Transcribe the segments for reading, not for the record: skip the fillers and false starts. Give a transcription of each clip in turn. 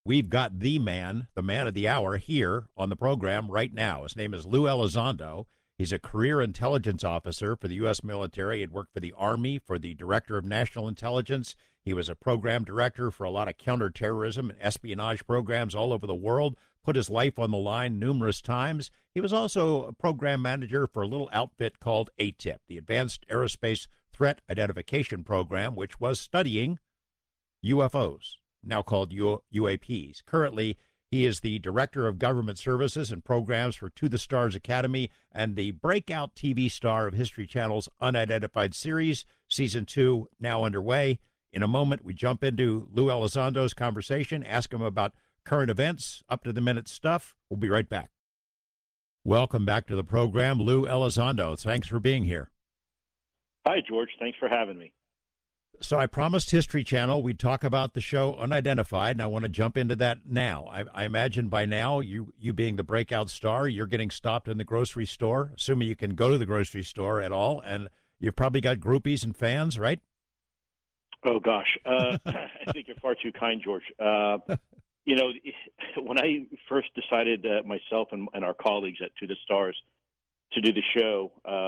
We've got the man of the hour here on the program right now. His name is Lou Elizondo. He's a career intelligence officer for the U.S. military. He had worked for the Army, for the Director of National Intelligence. He was a program director for a lot of counterterrorism and espionage programs all over the world, put his life on the line numerous times. He was also a program manager for a little outfit called ATIP, the Advanced Aerospace Threat Identification Program, which was studying UFOs, now called UAPs. Currently, he is the Director of Government Services and Programs for To the Stars Academy and the breakout TV star of History Channel's Unidentified Series, Season 2, now underway. In a moment, we jump into Lou Elizondo's conversation, ask him about current events, up-to-the-minute stuff. We'll be right back. Welcome back to the program, Lou Elizondo. Thanks for being here. Hi, George. Thanks for having me. So I promised History Channel we'd talk about the show Unidentified, and I want to jump into that now. I imagine by now, you being the breakout star, you're getting stopped in the grocery store, assuming you can go to the grocery store at all, and you've probably got groupies and fans, right? Oh, gosh. I think you're far too kind, George. You know, when I first decided, myself and our colleagues at To the Stars, to do the show,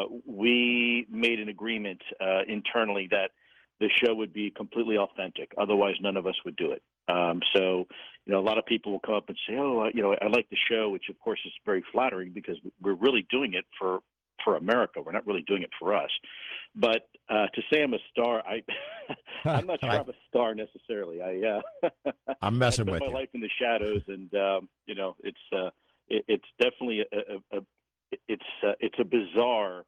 we made an agreement internally that the show would be completely authentic. Otherwise, none of us would do it. So, you know, a lot of people will come up and say, "Oh, you know, I like the show," which of course is very flattering because we're really doing it for America. We're not really doing it for us. But to say I'm a star, I'm not sure I'm a star necessarily. I'm messing I with spent you. my life in the shadows, and you know, it's definitely it's a bizarre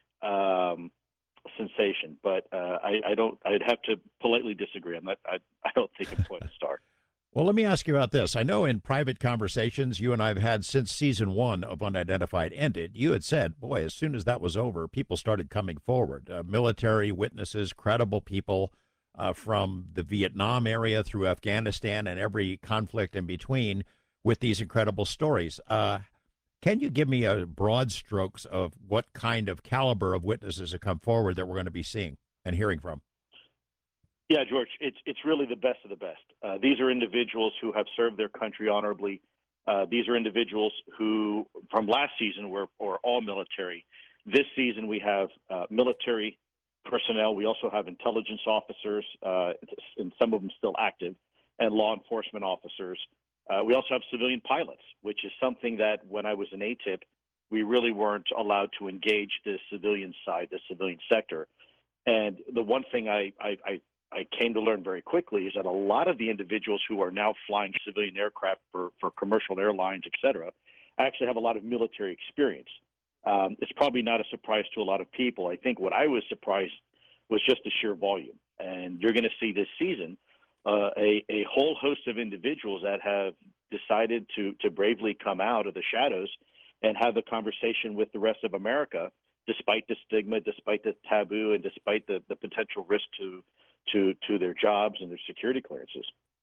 sensation, but I'd have to politely disagree. I don't think I'm quite a star. Well, let me ask you about this. I know in private conversations you and I have had since season 1 of Unidentified ended, you had said, boy, as soon as that was over, people started coming forward. Military witnesses, credible people from the Vietnam area through Afghanistan and every conflict in between with these incredible stories. Can you give me a broad strokes of what kind of caliber of witnesses have come forward that we're going to be seeing and hearing from? Yeah, George, it's really the best of the best. These are individuals who have served their country honorably. These are individuals who, from last season, were all military. This season, we have military personnel. We also have intelligence officers, and some of them still active, and law enforcement officers. We also have civilian pilots, which is something that when I was in ATIP, we really weren't allowed to engage the civilian side, the civilian sector. And the one thing I came to learn very quickly is that a lot of the individuals who are now flying civilian aircraft for commercial airlines, et cetera, actually have a lot of military experience. It's probably not a surprise to a lot of people. I think what I was surprised was just the sheer volume. And you're going to see this season a whole host of individuals that have decided to bravely come out of the shadows and have the conversation with the rest of America, despite the stigma, despite the taboo, and despite the potential risk to their jobs and their security clearances.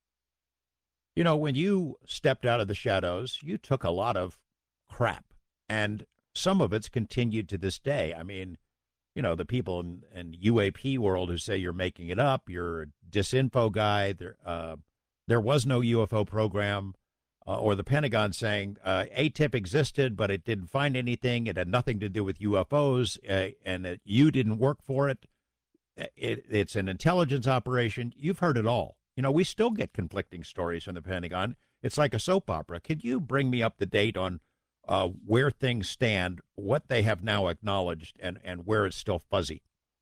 You know, when you stepped out of the shadows, you took a lot of crap, and some of it's continued to this day. I mean, you know, the people in UAP world who say you're making it up, you're a disinfo guy. There was no UFO program, or the Pentagon saying ATIP existed, but it didn't find anything. It had nothing to do with UFOs, and that you didn't work for it. It's an intelligence operation. You've heard it all. You know, we still get conflicting stories from the Pentagon. It's like a soap opera. Could you bring me up to date on where things stand, what they have now acknowledged, and where it's still fuzzy?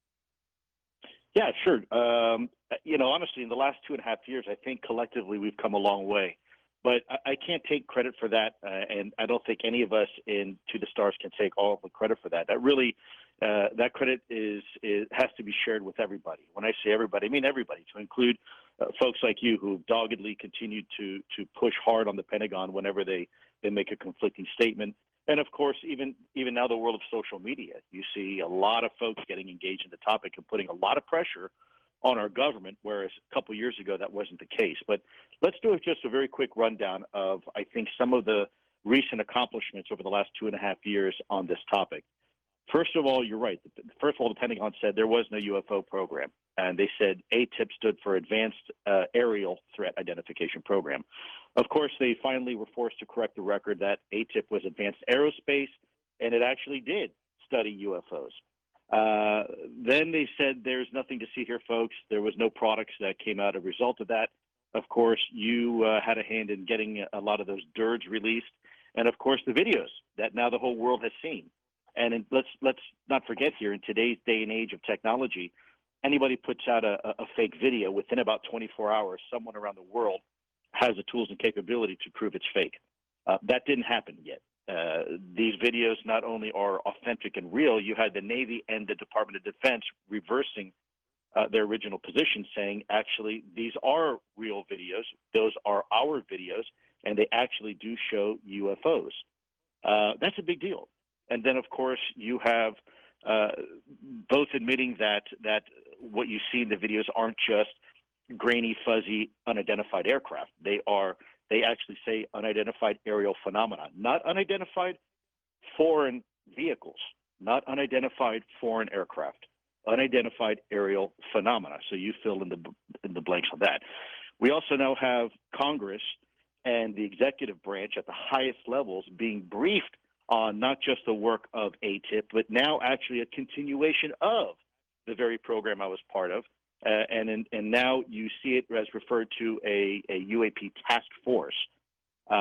Yeah, sure. You know, honestly, in the last 2.5 years, I think collectively we've come a long way. But I can't take credit for that, and I don't think any of us in To the Stars can take all of the credit for that. That really, that credit has to be shared with everybody. When I say everybody, I mean everybody, to include folks like you who doggedly continue to push hard on the Pentagon whenever they make a conflicting statement. And of course, even now, the world of social media, you see a lot of folks getting engaged in the topic and putting a lot of pressure on our government, whereas a couple of years ago that wasn't the case. But let's do just a very quick rundown of, I think, some of the recent accomplishments over the last 2.5 years on this topic. First of all, you're right. First of all, the Pentagon said there was no UFO program, and they said ATIP stood for Advanced Aerial Threat Identification Program. Of course, they finally were forced to correct the record that ATIP was Advanced Aerospace, and it actually did study UFOs. Then they said there's nothing to see here, folks. There was no products that came out as a result of that. Of course, you had a hand in getting a lot of those DIRGs released, and of course the videos that now the whole world has seen. And let's not forget here, in today's day and age of technology, anybody puts out a fake video, within about 24 hours, someone around the world has the tools and capability to prove it's fake. That didn't happen yet. These videos not only are authentic and real, you had the Navy and the Department of Defense reversing their original position, saying, actually, these are real videos. Those are our videos, and they actually do show UFOs. That's a big deal. And then, of course, you have both admitting that what you see in the videos aren't just grainy, fuzzy, unidentified aircraft. They actually say unidentified aerial phenomena, not unidentified foreign vehicles, not unidentified foreign aircraft, unidentified aerial phenomena. So you fill in the blanks on that. We also now have Congress and the executive branch at the highest levels being briefed on not just the work of ATIP, but now actually a continuation of the very program I was part of. And now you see it as referred to a UAP task force. So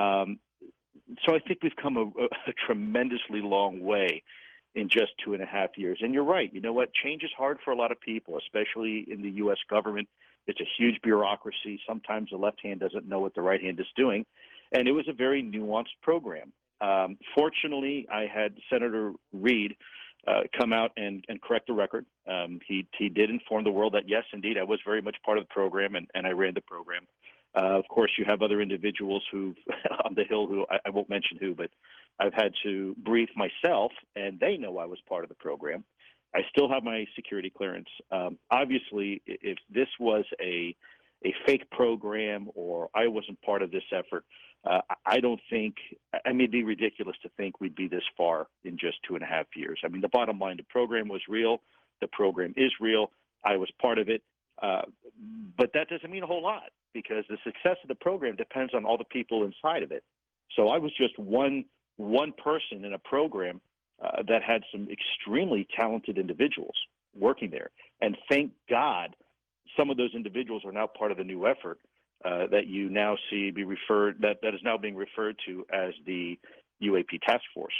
I think we've come a tremendously long way in just 2.5 years. And you're right. You know what? Change is hard for a lot of people, especially in the U.S. government. It's a huge bureaucracy. Sometimes the left hand doesn't know what the right hand is doing. And it was a very nuanced program. Fortunately, I had Senator Reid come out and correct the record. He did inform the world that, yes, indeed, I was very much part of the program, and I ran the program. Of course, you have other individuals who on the Hill who I won't mention who, but I've had to brief myself, and they know I was part of the program. I still have my security clearance. Obviously, if this was a fake program or I wasn't part of this effort, I don't think, I mean, it'd be ridiculous to think we'd be this far in just 2.5 years. I mean, the bottom line, the program was real. The program is real. I was part of it. But that doesn't mean a whole lot, because the success of the program depends on all the people inside of it. So I was just one person in a program that had some extremely talented individuals working there. And thank God some of those individuals are now part of the new effort that you now see that is now being referred to as the UAP task force.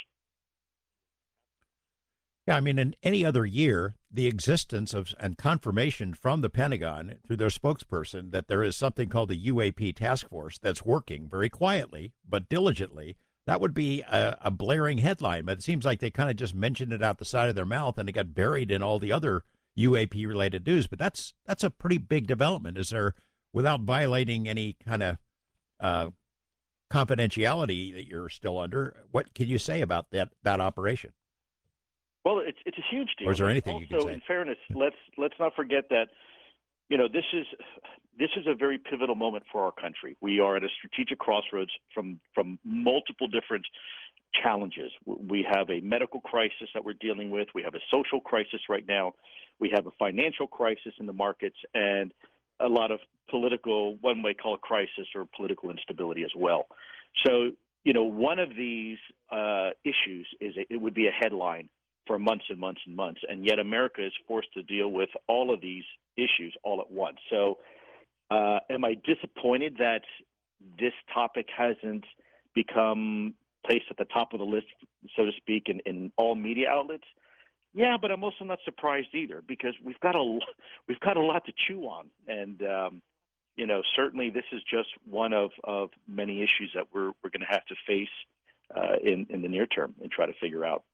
Yeah, I mean, in any other year, the existence of and confirmation from the Pentagon through their spokesperson that there is something called the UAP task force that's working very quietly but diligently, that would be a blaring headline. But it seems like they kind of just mentioned it out the side of their mouth and it got buried in all the other UAP related news. But that's a pretty big development. Is there, without violating any kind of confidentiality that you're still under, what can you say about that operation? Well, it's a huge deal. Or is there anything also, you can say? In fairness, let's not forget that, you know, this is a very pivotal moment for our country. We are at a strategic crossroads from multiple different challenges. We have a medical crisis that we're dealing with. We have a social crisis right now. We have a financial crisis in the markets, and a lot of political, one may call it crisis or political instability as well. So, you know, one of these issues it would be a headline for months and months and months, and yet America is forced to deal with all of these issues all at once. So am I disappointed that this topic hasn't become placed at the top of the list, so to speak, in all media outlets? Yeah, but I'm also not surprised either, because we've got a lot to chew on, and you know, certainly this is just one of many issues that we're going to have to face in the near term and try to figure out.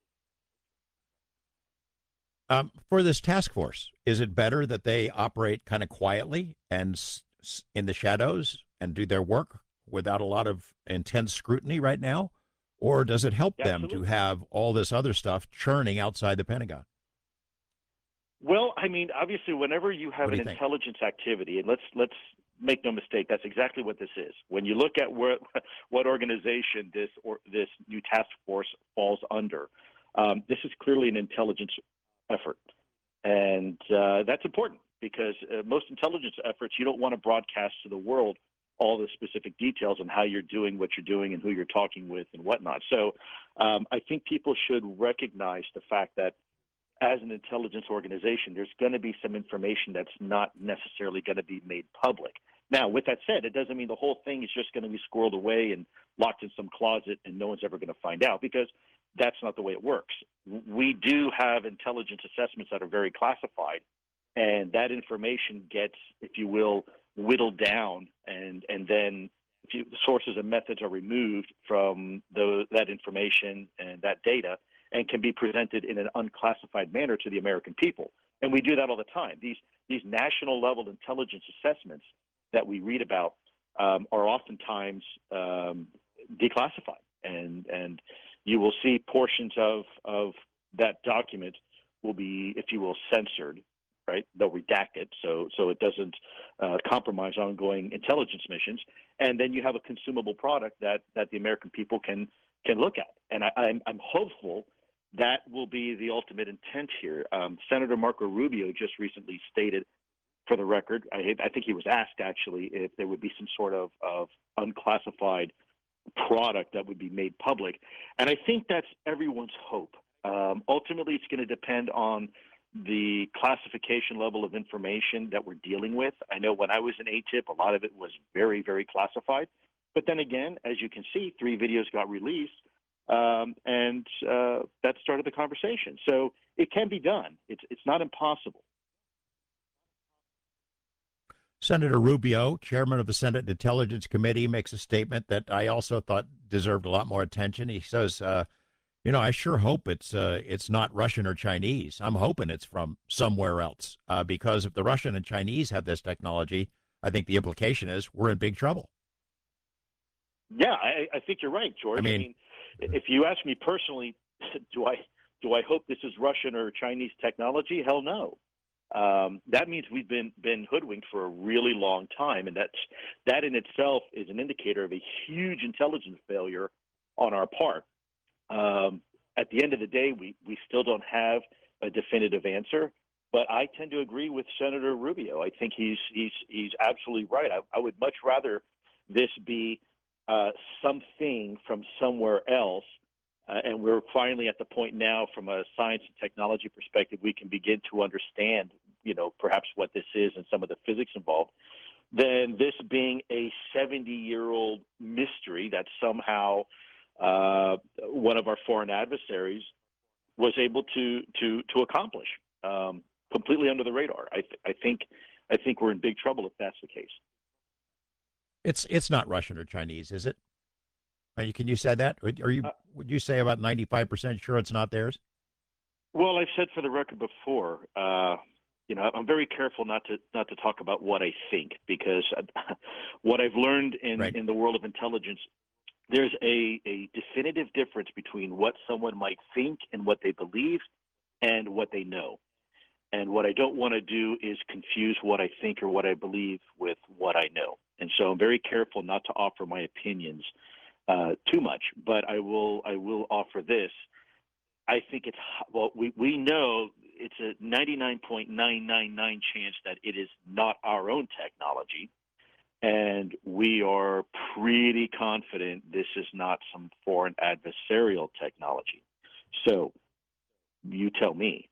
For this task force, is it better that they operate kind of quietly and in the shadows and do their work without a lot of intense scrutiny right now? Or does it help them to have all this other stuff churning outside the Pentagon? Well, I mean, obviously, whenever you have an intelligence activity, and let's make no mistake, that's exactly what this is. When you look at what organization this new task force falls under, This is clearly an intelligence effort, and that's important because most intelligence efforts, you don't want to broadcast to the world all the specific details on how you're doing what you're doing and who you're talking with and whatnot. So I think people should recognize the fact that as an intelligence organization, there's going to be some information that's not necessarily going to be made public. Now, with that said, it doesn't mean the whole thing is just going to be squirreled away and locked in some closet and no one's ever going to find out, because that's not the way it works. We do have intelligence assessments that are very classified, and that information gets, if you will, whittled down, and then sources and methods are removed from that information and that data, and can be presented in an unclassified manner to the American people. And we do that all the time. These national level intelligence assessments that we read about are oftentimes declassified, and you will see portions of that document will be, if you will, censored. Right? They'll redact it so it doesn't compromise ongoing intelligence missions, and then you have a consumable product that the American people can look at. And I'm hopeful that will be the ultimate intent here. Senator Marco Rubio just recently stated, for the record, I think he was asked actually if there would be some sort of unclassified product that would be made public, and I think that's everyone's hope. Ultimately, it's going to depend on the classification level of information that we're dealing with. I know when I was in ATIP, a lot of it was very, very classified. But then again, as you can see, 3 videos got released, and that started the conversation. So it can be done. It's not impossible. Senator Rubio, chairman of the Senate Intelligence Committee, makes a statement that I also thought deserved a lot more attention. He says, I sure hope it's not Russian or Chinese. I'm hoping it's from somewhere else, because if the Russian and Chinese have this technology, I think the implication is we're in big trouble. Yeah, I think you're right, George. I mean, if you ask me personally, do I hope this is Russian or Chinese technology? Hell no. That means we've been hoodwinked for a really long time, and that in itself is an indicator of a huge intelligence failure on our part. At the end of the day, we still don't have a definitive answer, but I tend to agree with Senator Rubio. I think he's absolutely right. I would much rather this be something from somewhere else, and we're finally at the point now, from a science and technology perspective, we can begin to understand, perhaps what this is and some of the physics involved, than this being a 70-year-old mystery that somehow one of our foreign adversaries was able to accomplish completely under the radar. I think we're in big trouble if that's the case. It's not Russian or Chinese, is it? Can you say that? Would you say about 95% sure it's not theirs? Well, I've said for the record before, I'm very careful not to talk about what I think, because what I've learned in the world of intelligence, there's a definitive difference between what someone might think and what they believe and what they know. And what I don't want to do is confuse what I think or what I believe with what I know. And so I'm very careful not to offer my opinions too much, but I will offer this. I think we know it's a 99.999 chance that it is not our own technology. And we are pretty confident this is not some foreign adversarial technology. So you tell me,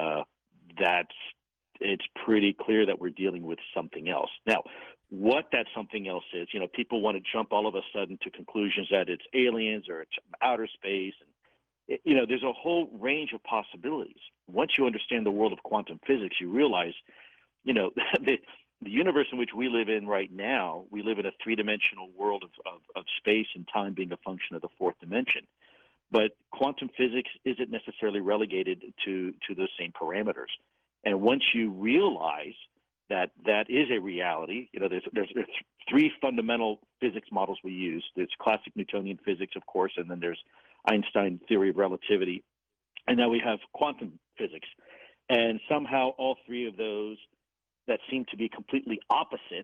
it's pretty clear that we're dealing with something else. Now, what that something else is, people want to jump all of a sudden to conclusions that it's aliens or it's outer space. And, there's a whole range of possibilities. Once you understand the world of quantum physics, you realize, the universe in which we live in right now, we live in a 3-dimensional world of space and time being a function of the 4th dimension. But quantum physics isn't necessarily relegated to those same parameters. And once you realize that is a reality, there's 3 fundamental physics models we use. There's classic Newtonian physics, of course, and then there's Einstein theory of relativity. And now we have quantum physics. And somehow all 3 of those that seem to be completely opposite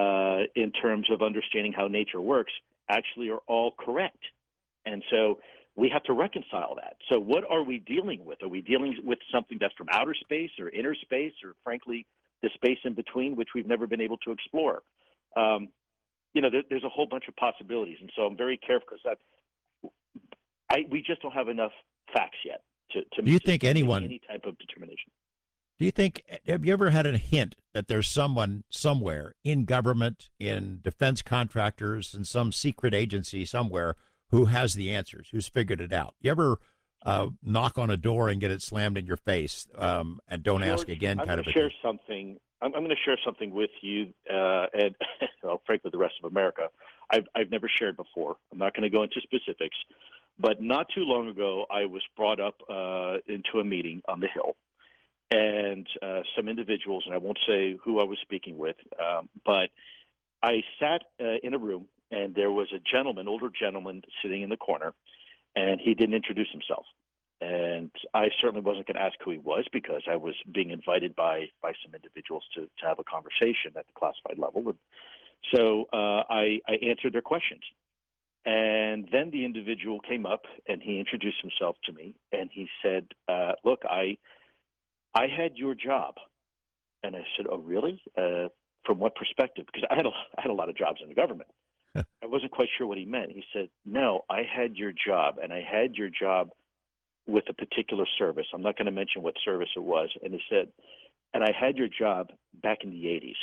in terms of understanding how nature works actually are all correct. And so we have to reconcile that. So what are we dealing with? Are we dealing with something that's from outer space or inner space, or frankly, the space in between, which we've never been able to explore? There's a whole bunch of possibilities. And so I'm very careful because we just don't have enough facts yet to Do you think make anyone, any type of determination. do you think, have you ever had a hint that there's someone somewhere in government, in defense contractors, in some secret agency somewhere who has the answers, who's figured it out? You ever knock on a door and get it slammed in your face and don't ask George, again I'm kind going of to a share thing? something. I'm going to share something with you and, well, frankly, the rest of America. I've never shared before. I'm not going to go into specifics, but not too long ago, I was brought up into a meeting on the Hill, and some individuals, and I won't say who I was speaking with, but I sat in a room, and there was a gentleman, older gentleman, sitting in the corner, and he didn't introduce himself. And I certainly wasn't going to ask who he was because I was being invited by some individuals to have a conversation at the classified level. And so I answered their questions. And then the individual came up and he introduced himself to me, and he said, look, I had your job. And I said, oh, really? From what perspective? Because I had a lot of jobs in the government. I wasn't quite sure what he meant. He said, no, I had your job, and I had your job with a particular service. I'm not going to mention what service it was. And he said, and I had your job back in the 80s.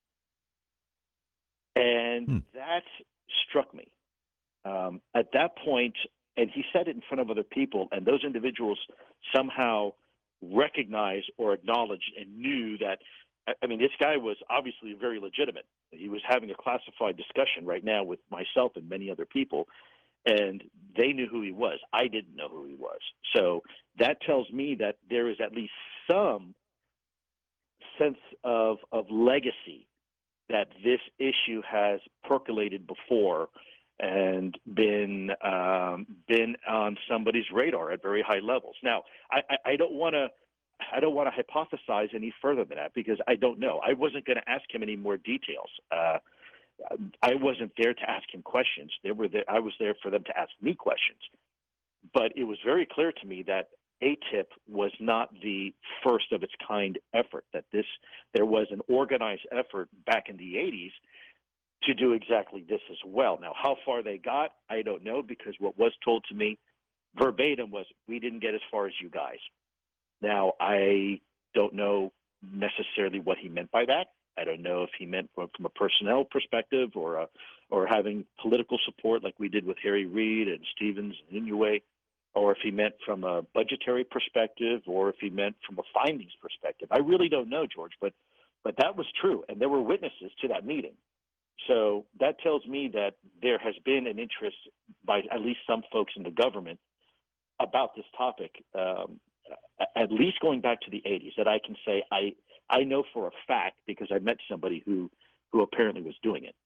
And that struck me. At that point, and he said it in front of other people, and those individuals somehow recognized or acknowledged and knew that, I mean, this guy was obviously very legitimate. He was having a classified discussion right now with myself and many other people, and they knew who he was. I didn't know who he was. So that tells me that there is at least some sense of legacy that this issue has percolated before and been on somebody's radar at very high levels. Now, I don't want to hypothesize any further than that because I don't know. I wasn't going to ask him any more details. I wasn't there to ask him questions. I was there for them to ask me questions. But it was very clear to me that ATIP was not the first of its kind effort, that there was an organized effort back in the 80s to do exactly this as well. Now, how far they got, I don't know, because what was told to me verbatim was, we didn't get as far as you guys. Now, I don't know necessarily what he meant by that. I don't know if he meant from a personnel perspective or having political support like we did with Harry Reid and Stevens and Inouye, or if he meant from a budgetary perspective, or if he meant from a findings perspective. I really don't know, George, but that was true, and there were witnesses to that meeting. So that tells me that there has been an interest by at least some folks in the government about this topic, at least going back to the 80s, that I can say I know for a fact because I met somebody who apparently was doing it.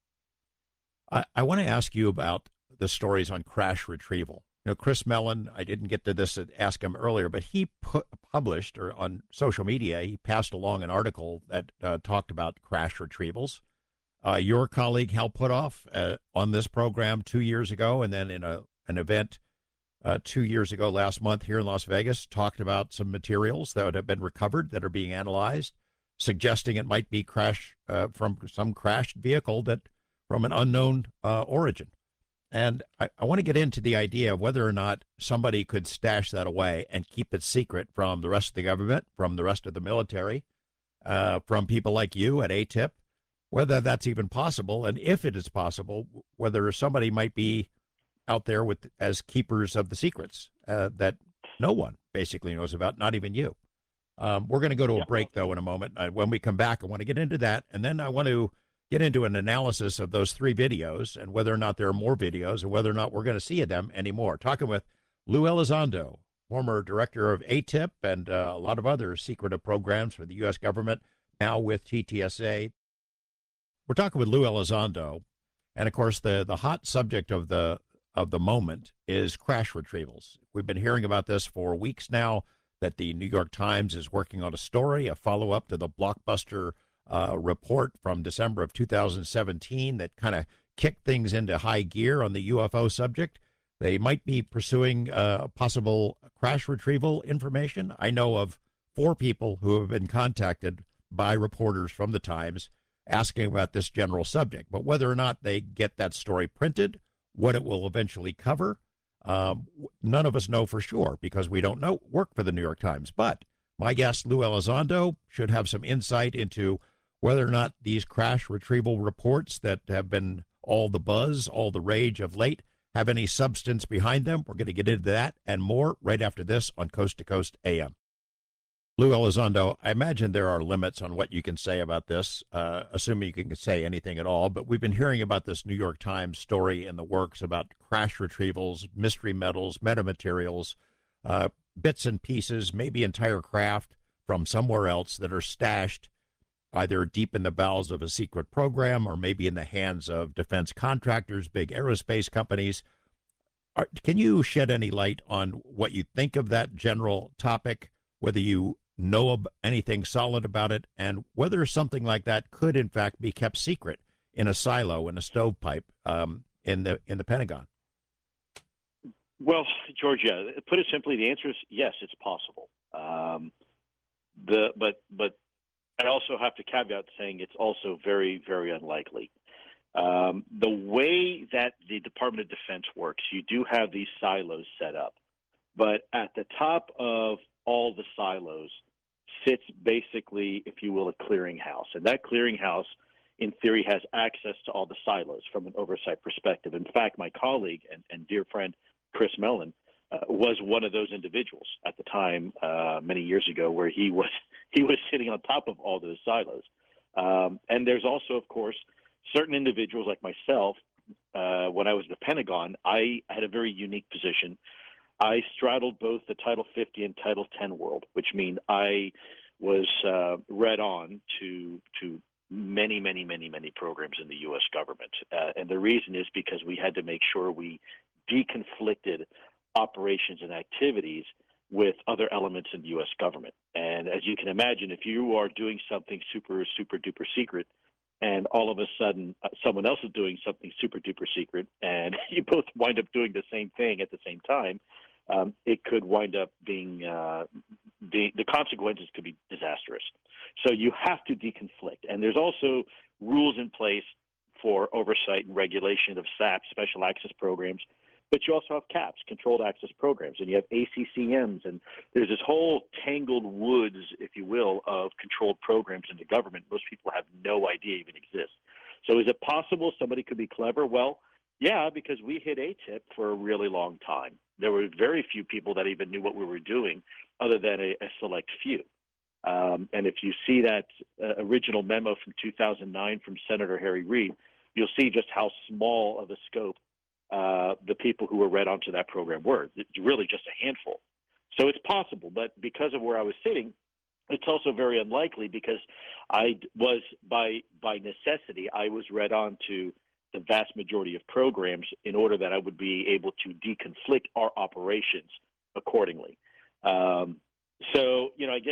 I want to ask you about the stories on crash retrieval. You know, Chris Mellon, I didn't get to this and ask him earlier, but he published, or on social media, he passed along an article that talked about crash retrievals. Your colleague, Hal Puthoff, on this program 2 years ago, and then in an event 2 years ago last month here in Las Vegas, talked about some materials that have been recovered that are being analyzed, suggesting it might be from some crashed vehicle that from an unknown origin. And I want to get into the idea of whether or not somebody could stash that away and keep it secret from the rest of the government, from the rest of the military, from people like you at ATIP, whether that's even possible. And if it is possible, whether somebody might be out there as keepers of the secrets that no one basically knows about, not even you. We're going to go to a break, though, in a moment. When we come back, I want to get into that. And then I want to get into an analysis of those 3 videos and whether or not there are more videos and whether or not we're going to see them anymore. Talking with Lou Elizondo, former director of ATIP and a lot of other secretive programs for the U.S. government, now with TTSA. We're talking with Lou Elizondo. And, of course, the hot subject of the moment is crash retrievals. We've been hearing about this for weeks now, that the New York Times is working on a story, a follow-up to the blockbuster report from December of 2017 that kind of kicked things into high gear on the UFO subject. They might be pursuing possible crash retrieval information. I know of 4 people who have been contacted by reporters from the Times asking about this general subject. But whether or not they get that story printed, what it will eventually cover, none of us know for sure because we don't know work for the New York Times. But my guest, Lou Elizondo, should have some insight into whether or not these crash retrieval reports that have been all the buzz, all the rage of late, have any substance behind them. We're going to get into that and more right after this on Coast to Coast AM. Lou Elizondo, I imagine there are limits on what you can say about this, assuming you can say anything at all. But we've been hearing about this New York Times story in the works about crash retrievals, mystery metals, metamaterials, bits and pieces, maybe entire craft from somewhere else that are stashed either deep in the bowels of a secret program or maybe in the hands of defense contractors, big aerospace companies. Can you shed any light on what you think of that general topic, whether you know anything solid about it, and whether something like that could, in fact, be kept secret in a silo, in a stovepipe in the Pentagon? Well, George, yeah, put it simply, the answer is yes, it's possible. But I also have to caveat saying it's also very, very unlikely. The way that the Department of Defense works, you do have these silos set up, but at the top of all the silos sits basically, if you will, a clearinghouse. And that clearinghouse, in theory, has access to all the silos from an oversight perspective. In fact, my colleague and dear friend, Chris Mellon, was one of those individuals at the time, many years ago, where he was sitting on top of all those silos. And there's also, of course, certain individuals like myself. When I was at the Pentagon, I had a very unique position. I straddled both the Title 50 and Title 10 world, which means I was read on to many, many, many, many programs in the U.S. government. And the reason is because we had to make sure we deconflicted operations and activities with other elements in the U.S. government. And as you can imagine, if you are doing something super, super duper secret, and all of a sudden someone else is doing something super duper secret, and you both wind up doing the same thing at the same time, it could wind up being the consequences could be disastrous. So you have to deconflict. And there's also rules in place for oversight and regulation of SAP, special access programs, but you also have CAPS, controlled access programs, and you have ACCMs, and there's this whole tangled woods, if you will, of controlled programs in the government most people have no idea even exist. So is it possible somebody could be clever? Well, yeah, because we hit ATIP for a really long time. There were very few people that even knew what we were doing other than a select few. And if you see that original memo from 2009 from Senator Harry Reid, you'll see just how small of a scope the people who were read onto that program were. It's really just a handful. So it's possible, but because of where I was sitting, it's also very unlikely because I was, by necessity, I was read on to the vast majority of programs in order that I would be able to deconflict our operations accordingly. So, you know, I guess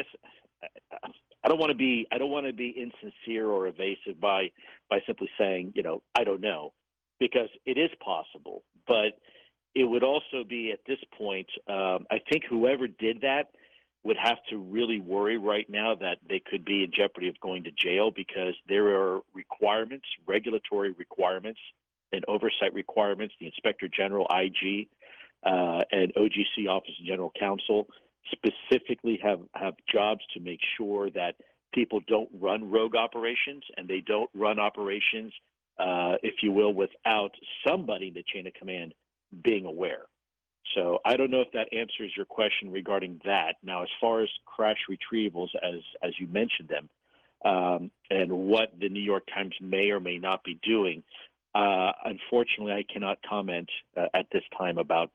I don't want to be insincere or evasive by simply saying, you know, I don't know, because it is possible, but it would also be at this point, I think whoever did that would have to really worry right now that they could be in jeopardy of going to jail, because there are requirements, regulatory requirements and oversight requirements. The Inspector General, IG, and OGC, Office of General Counsel, specifically have jobs to make sure that people don't run rogue operations, and they don't run operations, if you will, without somebody in the chain of command being aware. So I don't know if that answers your question regarding that. Now, as far as crash retrievals, as you mentioned them, and what the New York Times may or may not be doing, unfortunately, I cannot comment at this time about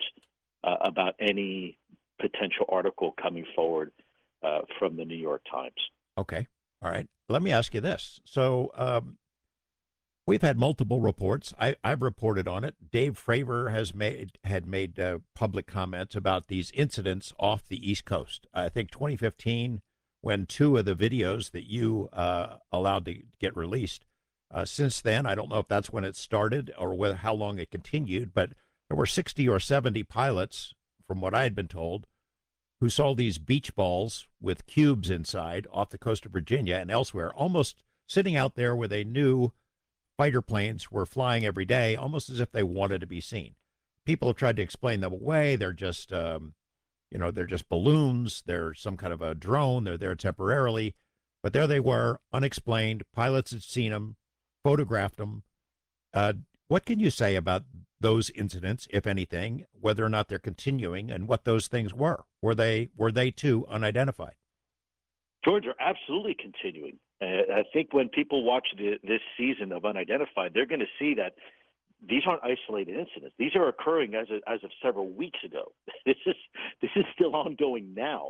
any potential article coming forward from the New York Times. Okay. All right. Let me ask you this. So we've had multiple reports. I've reported on it. Dave Fravor had made public comments about these incidents off the East Coast. I think 2015, when 2 of the videos that you allowed to get released. Since then, I don't know if that's when it started or how long it continued, but there were 60 or 70 pilots, from what I had been told, who saw these beach balls with cubes inside off the coast of Virginia and elsewhere, almost sitting out there where they knew fighter planes were flying every day, almost as if they wanted to be seen. People have tried to explain them away. They're just, they're just balloons. They're some kind of a drone. They're there temporarily. But there they were, unexplained. Pilots had seen them, photographed them. What can you say about those incidents, if anything, whether or not they're continuing, and what those things were? Were they too unidentified? George, are absolutely continuing. I think when people watch this season of Unidentified, they're going to see that these aren't isolated incidents. These are occurring as of several weeks ago. This is still ongoing now.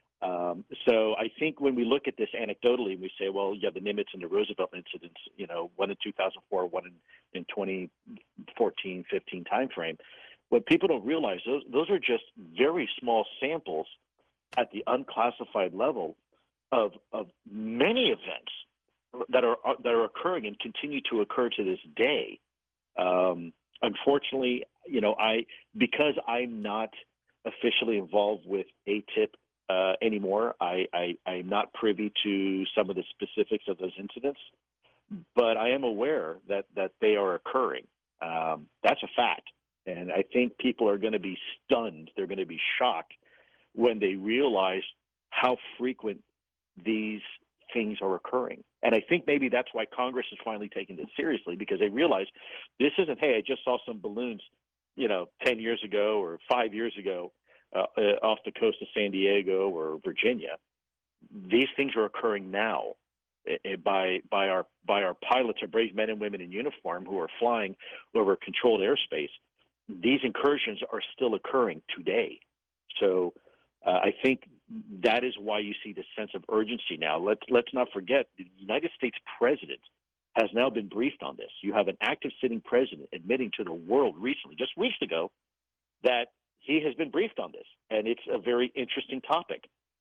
So I think when we look at this anecdotally and we say, well, you have the Nimitz and the Roosevelt incidents, one in 2004, one in 2014, 15 timeframe. What people don't realize, those are just very small samples at the unclassified level of many events that are occurring and continue to occur to this day. Unfortunately, because I'm not officially involved with AATIP anymore, I'm not privy to some of the specifics of those incidents, but I am aware that they are occurring. That's a fact. And I think people are going to be stunned. They're going to be shocked when they realize how frequent these things are occurring. And I think maybe that's why Congress is finally taking this seriously, because they realize this isn't, hey, I just saw some balloons, 10 years ago or 5 years ago off the coast of San Diego or Virginia. These things are occurring now by our pilots, our brave men and women in uniform who are flying over controlled airspace. These incursions are still occurring today. So I think that is why you see this sense of urgency now. Let's not forget, the United States president has now been briefed on this. You have an active sitting president admitting to the world recently, just weeks ago, that he has been briefed on this, and it's a very interesting topic.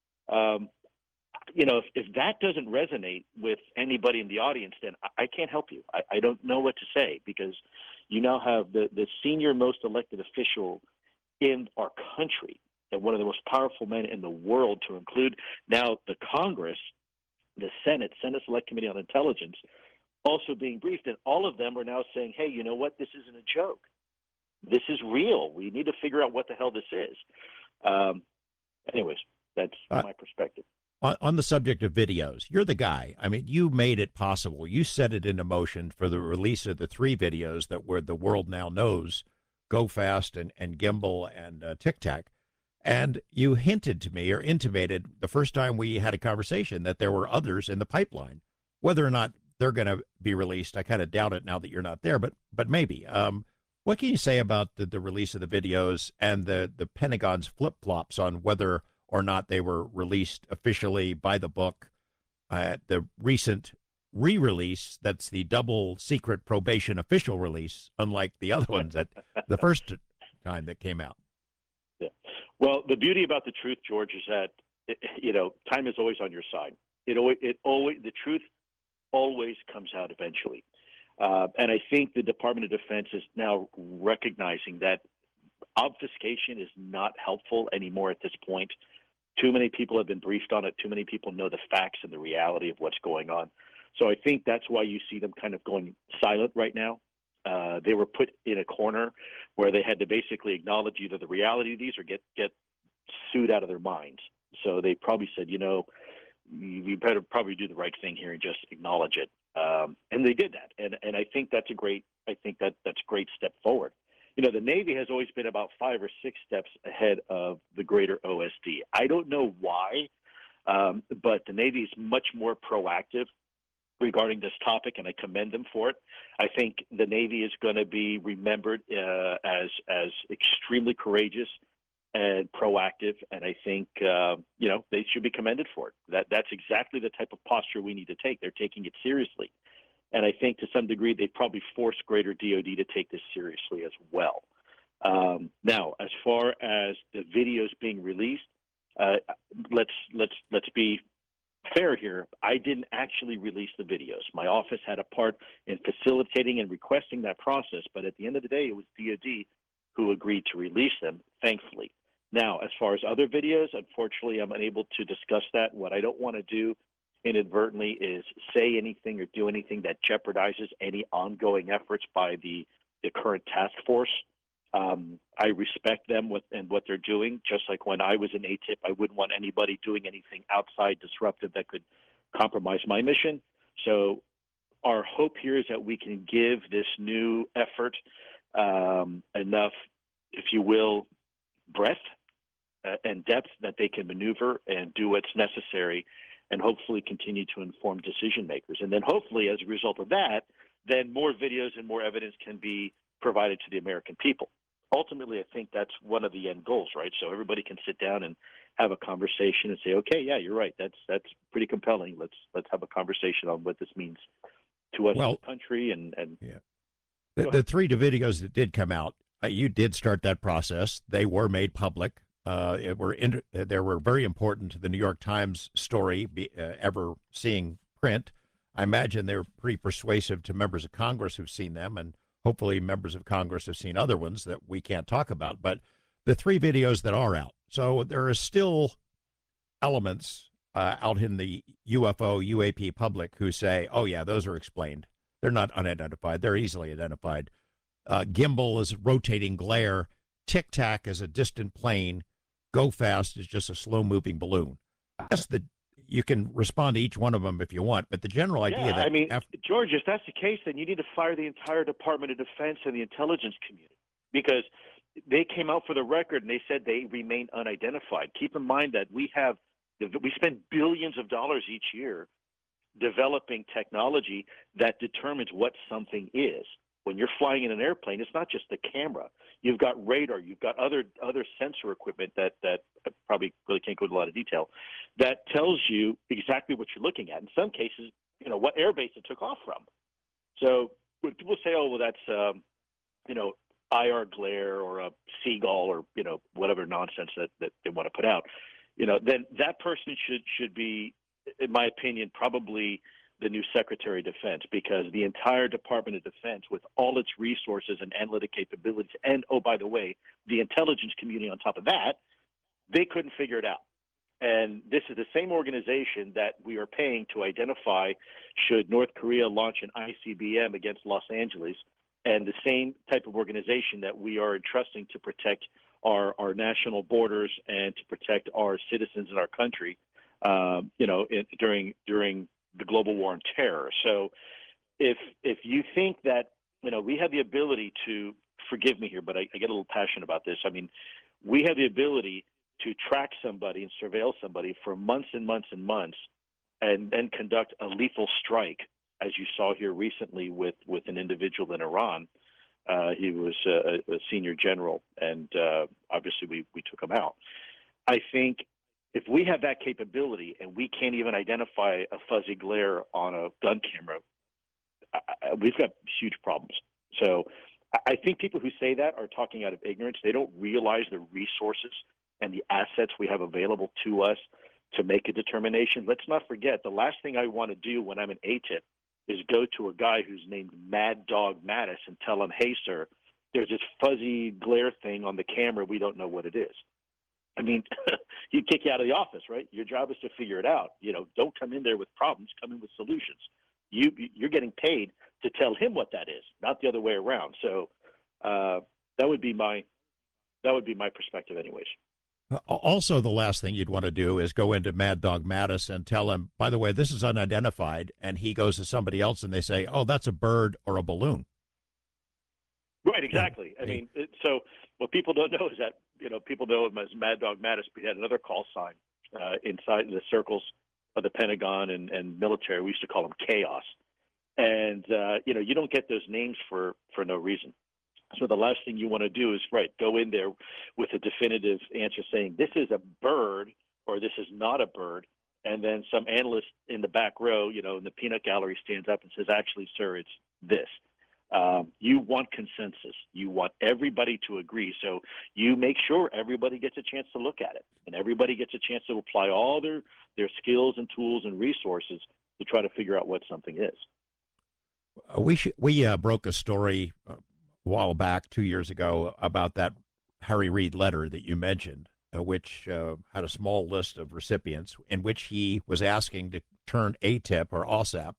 If that doesn't resonate with anybody in the audience, then I can't help you. I don't know what to say, because you now have the senior most elected official in our country, and one of the most powerful men in the world, to include now the Congress, the Senate Select Committee on Intelligence, also being briefed. And all of them are now saying, hey, you know what? This isn't a joke. This is real. We need to figure out what the hell this is. Anyways, that's my perspective. On the subject of videos, you're the guy. I mean, you made it possible. You set it into motion for the release of the 3 videos that were the world now knows, Go Fast and Gimbal and Tic Tac. And you hinted to me, or intimated the first time we had a conversation, that there were others in the pipeline. Whether or not they're going to be released, I kind of doubt it now that you're not there, but maybe. What can you say about the release of the videos and the Pentagon's flip-flops on whether or not they were released officially by the book? The recent re-release, that's the double secret probation official release, unlike the other ones at the first time that came out. Yeah. Well, the beauty about the truth, George, is that time is always on your side. The truth always comes out eventually. And I think the Department of Defense is now recognizing that obfuscation is not helpful anymore at this point. Too many people have been briefed on it. Too many people know the facts and the reality of what's going on. So I think that's why you see them kind of going silent right now. They were put in a corner where they had to basically acknowledge either the reality of these or get sued out of their minds. So they probably said, you better probably do the right thing here and just acknowledge it. And they did that. And I think that's a great step forward. The Navy has always been about 5 or 6 steps ahead of the greater OSD. I don't know why, but the Navy is much more proactive regarding this topic, and I commend them for it. I think the Navy is going to be remembered as extremely courageous and proactive, and I think they should be commended for it. That's exactly the type of posture we need to take. They're taking it seriously, and I think to some degree they probably force greater DoD to take this seriously as well. Now, as far as the videos being released, let's be fair here. I didn't actually release the videos. My office had a part in facilitating and requesting that process, but at the end of the day, it was DoD who agreed to release them, thankfully. Now, as far as other videos, unfortunately, I'm unable to discuss that. What I don't want to do inadvertently is say anything or do anything that jeopardizes any ongoing efforts by the current task force. I respect them and what they're doing. Just like when I was in ATIP, I wouldn't want anybody doing anything outside disruptive that could compromise my mission. So our hope here is that we can give this new effort enough, if you will, breadth and depth that they can maneuver and do what's necessary and hopefully continue to inform decision makers. And then hopefully as a result of that, then more videos and more evidence can be provided to the American people. Ultimately, I think that's one of the end goals, right? So everybody can sit down and have a conversation and say, okay, yeah, you're right. That's pretty compelling. Let's have a conversation on what this means to us as a country. And yeah. The three videos that did come out, you did start that process. They were made public. They were very important to the New York Times story ever seeing print. I imagine they're pretty persuasive to members of Congress who've seen them, and hopefully members of Congress have seen other ones that we can't talk about. But the three videos that are out, so there are still elements out in the UFO, UAP public who say, oh, yeah, those are explained. They're not unidentified. They're easily identified. Gimbal is rotating glare. Tic Tac is a distant plane. Go Fast is just a slow-moving balloon. I guess you can respond to each one of them if you want, but the general idea that... I mean, George, if that's the case, then you need to fire the entire Department of Defense and the intelligence community, because they came out for the record and they said they remain unidentified. Keep in mind that we spend billions of dollars each year developing technology that determines what something is. When you're flying in an airplane, it's not just the camera. You've got radar. You've got other sensor equipment that I probably really can't go into a lot of detail, that tells you exactly what you're looking at. In some cases, what airbase it took off from. So when people say, "Oh, well, that's IR glare or a seagull or whatever nonsense that they want to put out," then that person should be, in my opinion, probably the new Secretary of Defense, because the entire Department of Defense, with all its resources and analytic capabilities, and, oh, by the way, the intelligence community on top of that, they couldn't figure it out. And this is the same organization that we are paying to identify should North Korea launch an ICBM against Los Angeles, and the same type of organization that we are entrusting to protect our national borders and to protect our citizens in our country, during the global war on terror. So if you think that, we have the ability to, forgive me here, but I get a little passionate about this. I mean, we have the ability to track somebody and surveil somebody for months and months and months and then conduct a lethal strike, as you saw here recently with an individual in Iran. He was a senior general, and obviously we took him out. I think if we have that capability and we can't even identify a fuzzy glare on a gun camera, we've got huge problems. So I think people who say that are talking out of ignorance. They don't realize the resources and the assets we have available to us to make a determination. Let's not forget, the last thing I want to do when I'm an ATIP is go to a guy who's named Mad Dog Mattis and tell him, hey, sir, there's this fuzzy glare thing on the camera. We don't know what it is. I mean, he'd kick you out of the office, right? Your job is to figure it out. Don't come in there with problems. Come in with solutions. You're getting paid to tell him what that is, not the other way around. So that would be my perspective, anyways. Also, the last thing you'd want to do is go into Mad Dog Mattis and tell him, by the way, this is unidentified, and he goes to somebody else and they say, oh, that's a bird or a balloon. Right, exactly. I mean, so what people don't know is that, people know him as Mad Dog Mattis, but he had another call sign inside the circles of the Pentagon and military. We used to call him Chaos. And, you don't get those names for no reason. So the last thing you want to do is, go in there with a definitive answer saying this is a bird or this is not a bird. And then some analyst in the back row, in the peanut gallery stands up and says, actually, sir, it's this. You want consensus. You want everybody to agree. So you make sure everybody gets a chance to look at it and everybody gets a chance to apply all their skills and tools and resources to try to figure out what something is. We broke a story a while back, 2 years ago, about that Harry Reid letter that you mentioned, which had a small list of recipients in which he was asking to turn ATIP or OSAP,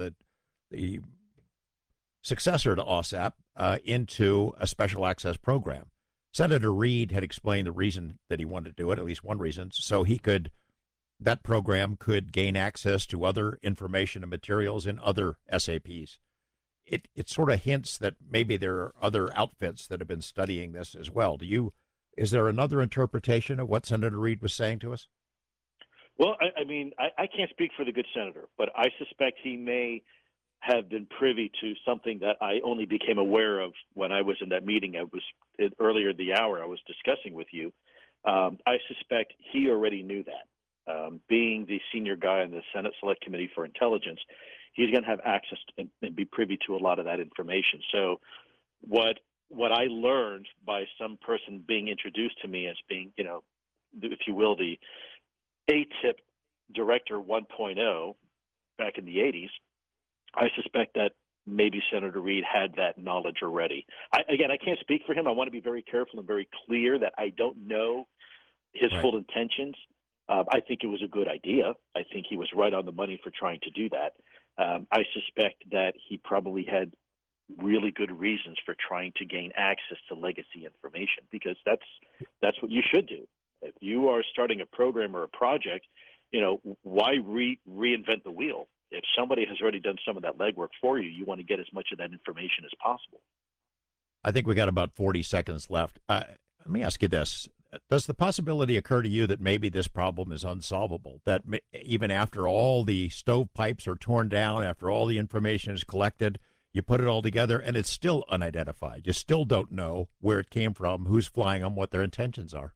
the successor to OSAP, into a special access program. Senator Reid had explained the reason that he wanted to do it, at least one reason, so that program could gain access to other information and materials in other SAPs. It sort of hints that maybe there are other outfits that have been studying this as well. Is there another interpretation of what Senator Reid was saying to us? Well, I can't speak for the good senator, but I suspect he may have been privy to something that I only became aware of when I was in that meeting. Earlier the hour I was discussing with you. I suspect he already knew that. Being the senior guy in the Senate Select Committee for Intelligence, he's going to have access and be privy to a lot of that information. So what I learned by some person being introduced to me as being, if you will, the ATIP Director 1.0 back in the 80s, I suspect that maybe Senator Reid had that knowledge already. I can't speak for him. I want to be very careful and very clear that I don't know his full intentions. I think it was a good idea. I think he was right on the money for trying to do that. I suspect that he probably had really good reasons for trying to gain access to legacy information, because that's what you should do. If you are starting a program or a project, why reinvent the wheel? If somebody has already done some of that legwork for you, you want to get as much of that information as possible. I think we got about 40 seconds left. Let me ask you this. Does the possibility occur to you that maybe this problem is unsolvable, that even after all the stovepipes are torn down, after all the information is collected, you put it all together and it's still unidentified? You still don't know where it came from, who's flying them, what their intentions are.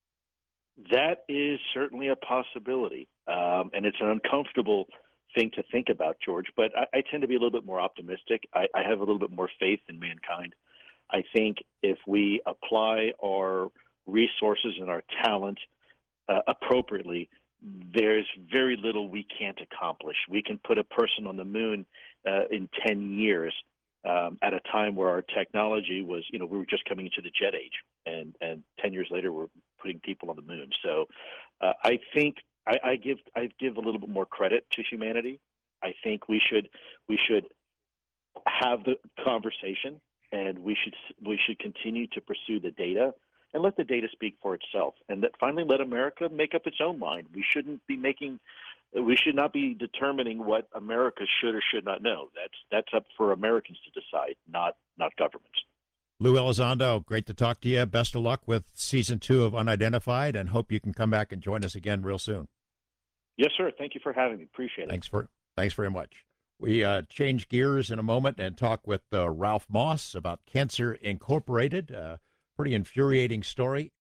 That is certainly a possibility. And it's an uncomfortable thing to think about, George, but I tend to be a little bit more optimistic. I have a little bit more faith in mankind. I think if we apply our resources and our talent appropriately, there's very little we can't accomplish. We can put a person on the moon in 10 years at a time where our technology was, we were just coming into the jet age, and 10 years later, we're putting people on the moon. So I think I give a little bit more credit to humanity. I think we should have the conversation, and we should continue to pursue the data and let the data speak for itself, and finally let America make up its own mind. We should not be determining what America should or should not know. That's up for Americans to decide, not governments. Lou Elizondo, great to talk to you. Best of luck with season 2 of Unidentified, and hope you can come back and join us again real soon. Yes, sir. Thank you for having me. Appreciate it. Thanks very much. We change gears in a moment and talk with Ralph Moss about Cancer Incorporated. Pretty infuriating story.